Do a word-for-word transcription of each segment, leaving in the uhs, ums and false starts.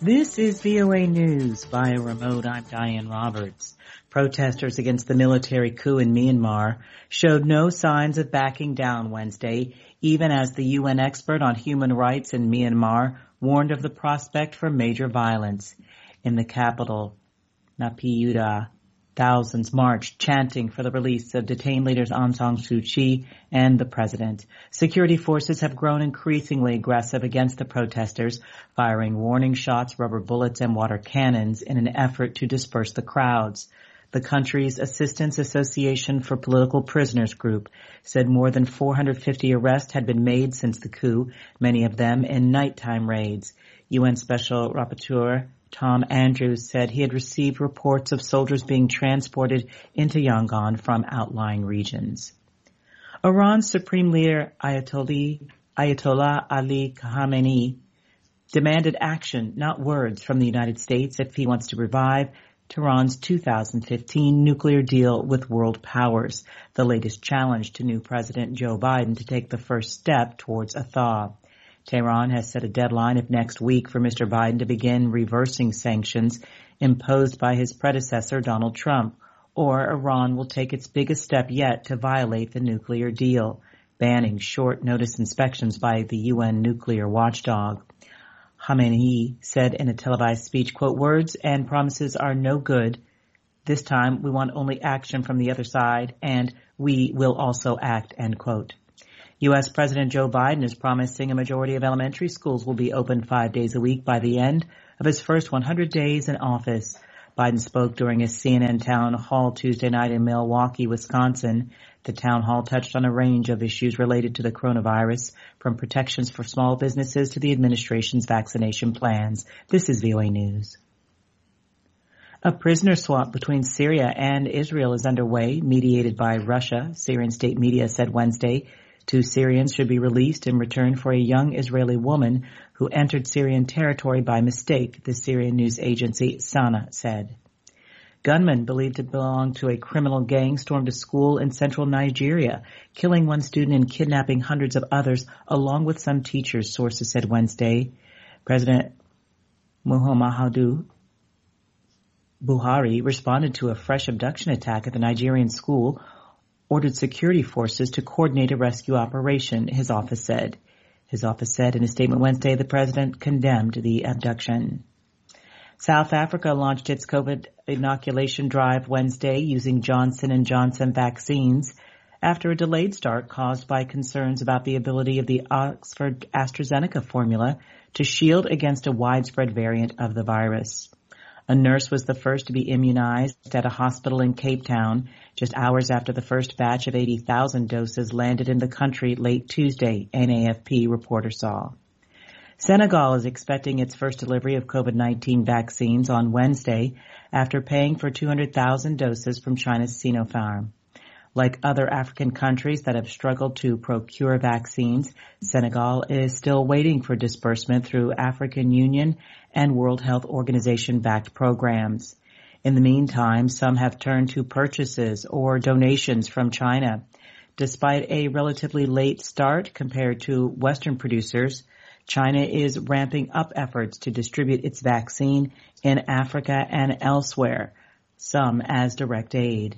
This is V O A News via remote. I'm Diane Roberts. Protesters against the military coup in Myanmar showed no signs of backing down Wednesday, even as the U N expert on human rights in Myanmar warned of the prospect for major violence. In the capital, Naypyidaw, thousands marched, chanting for the release of detained leaders Aung San Suu Kyi and the president. Security forces have grown increasingly aggressive against the protesters, firing warning shots, rubber bullets, and water cannons in an effort to disperse the crowds. The country's Assistance Association for Political Prisoners group said more than four hundred fifty arrests had been made since the coup, many of them in nighttime raids. U N Special Rapporteur Tom Andrews said he had received reports of soldiers being transported into Yangon from outlying regions. Iran's Supreme Leader Ayatollah, Ayatollah Ali Khamenei demanded action, not words, from the United States if he wants to revive Tehran's two thousand fifteen nuclear deal with world powers, the latest challenge to new President Joe Biden to take the first step towards a thaw. Tehran has set a deadline of next week for Mister Biden to begin reversing sanctions imposed by his predecessor, Donald Trump, or Iran will take its biggest step yet to violate the nuclear deal, banning short-notice inspections by the U N nuclear watchdog. Khamenei said in a televised speech, quote, "Words and promises are no good. This time we want only action from the other side, and we will also act," end quote. U S. President Joe Biden is promising a majority of elementary schools will be open five days a week by the end of his first one hundred days in office. Biden spoke during a C N N town hall Tuesday night in Milwaukee, Wisconsin. The town hall touched on a range of issues related to the coronavirus, from protections for small businesses to the administration's vaccination plans. This is V O A News. A prisoner swap between Syria and Israel is underway, mediated by Russia, Syrian state media said Wednesday. Two Syrians should be released in return for a young Israeli woman who entered Syrian territory by mistake, the Syrian news agency Sana said. Gunmen believed to belong to a criminal gang stormed a school in central Nigeria, killing one student and kidnapping hundreds of others, along with some teachers, sources said Wednesday. President Muhammadu Buhari responded to a fresh abduction attack at the Nigerian school, ordered security forces to coordinate a rescue operation, his office said. His office said in a statement Wednesday the president condemned the abduction. South Africa launched its COVID inoculation drive Wednesday using Johnson and Johnson vaccines after a delayed start caused by concerns about the ability of the Oxford AstraZeneca formula to shield against a widespread variant of the virus. A nurse was the first to be immunized at a hospital in Cape Town just hours after the first batch of eighty thousand doses landed in the country late Tuesday, an A F P reporter saw. Senegal is expecting its first delivery of COVID nineteen vaccines on Wednesday after paying for two hundred thousand doses from China's Sinopharm. Like other African countries that have struggled to procure vaccines, Senegal is still waiting for disbursement through African Union and World Health Organization-backed programs. In the meantime, some have turned to purchases or donations from China. Despite a relatively late start compared to Western producers, China is ramping up efforts to distribute its vaccine in Africa and elsewhere, some as direct aid.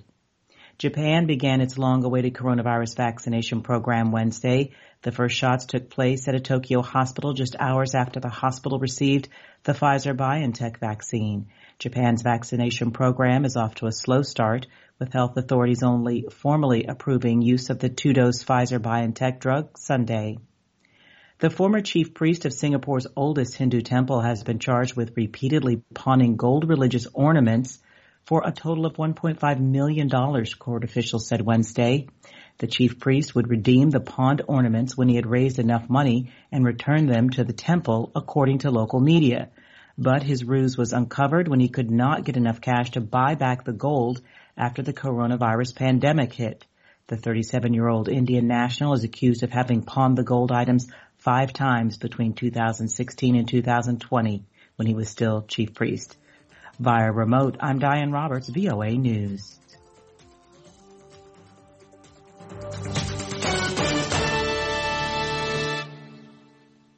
Japan began its long-awaited coronavirus vaccination program Wednesday. The first shots took place at a Tokyo hospital just hours after the hospital received the Pfizer-BioNTech vaccine. Japan's vaccination program is off to a slow start, with health authorities only formally approving use of the two-dose Pfizer-BioNTech drug Sunday. The former chief priest of Singapore's oldest Hindu temple has been charged with repeatedly pawning gold religious ornaments for a total of one point five million dollars, court officials said Wednesday. The chief priest would redeem the pawned ornaments when he had raised enough money and return them to the temple, according to local media. But his ruse was uncovered when he could not get enough cash to buy back the gold after the coronavirus pandemic hit. The thirty-seven-year-old Indian national is accused of having pawned the gold items five times between two thousand sixteen and two thousand twenty, when he was still chief priest. Via remote, I'm Diane Roberts, V O A News.